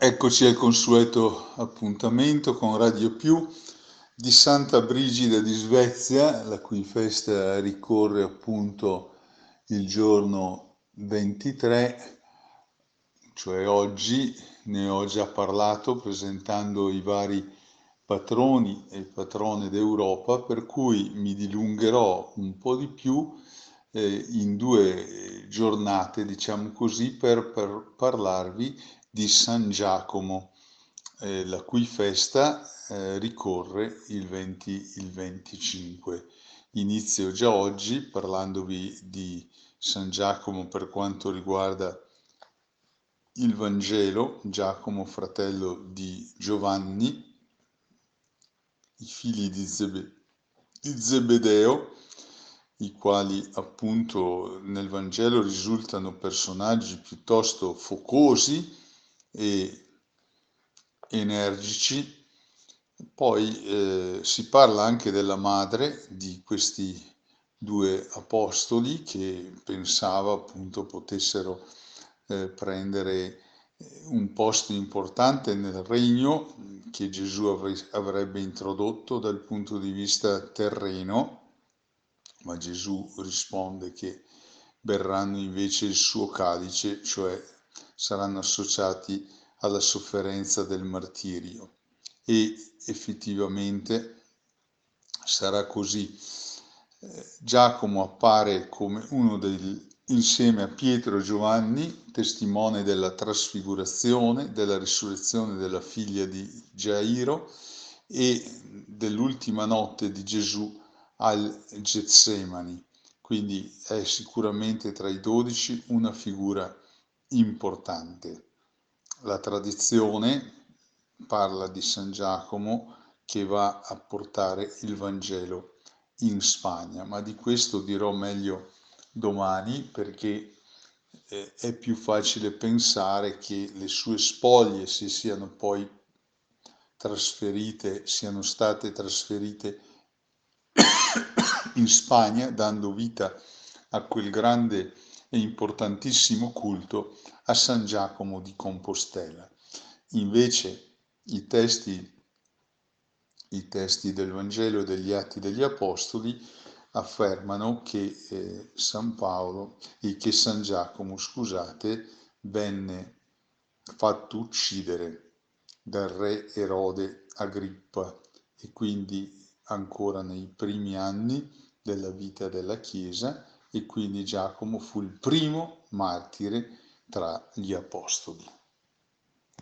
Eccoci al consueto appuntamento con Radio Più di Santa Brigida di Svezia, la cui festa ricorre appunto il giorno 23, cioè oggi. Ne ho già parlato presentando i vari patroni e patrone d'Europa, per cui mi dilungherò un po' di più in due giornate, diciamo così, per parlarvi di San Giacomo, la cui festa ricorre il 25. Inizio già oggi parlandovi di San Giacomo per quanto riguarda il Vangelo, Giacomo, fratello di Giovanni, i figli di Zebedeo, i quali appunto nel Vangelo risultano personaggi piuttosto focosi e energici. Poi si parla anche della madre di questi due apostoli che pensava appunto potessero prendere un posto importante nel regno che Gesù avrebbe introdotto dal punto di vista terreno, ma Gesù risponde che berranno invece il suo calice, cioè saranno associati alla sofferenza del martirio. E effettivamente sarà così. Giacomo appare come uno degli, insieme a Pietro e Giovanni, testimone della trasfigurazione, della risurrezione della figlia di Gairo e dell'ultima notte di Gesù al Getsemani. Quindi è sicuramente tra i 12 una figura importante. La tradizione parla di San Giacomo che va a portare il Vangelo in Spagna, ma di questo dirò meglio domani perché è più facile pensare che le sue spoglie si siano poi trasferite, siano state trasferite in Spagna, dando vita a quel grande e importantissimo culto a San Giacomo di Compostela. Invece i testi del Vangelo e degli Atti degli Apostoli affermano che che San Giacomo, scusate, venne fatto uccidere dal re Erode Agrippa e quindi ancora nei primi anni della vita della Chiesa, e quindi Giacomo fu il primo martire tra gli apostoli.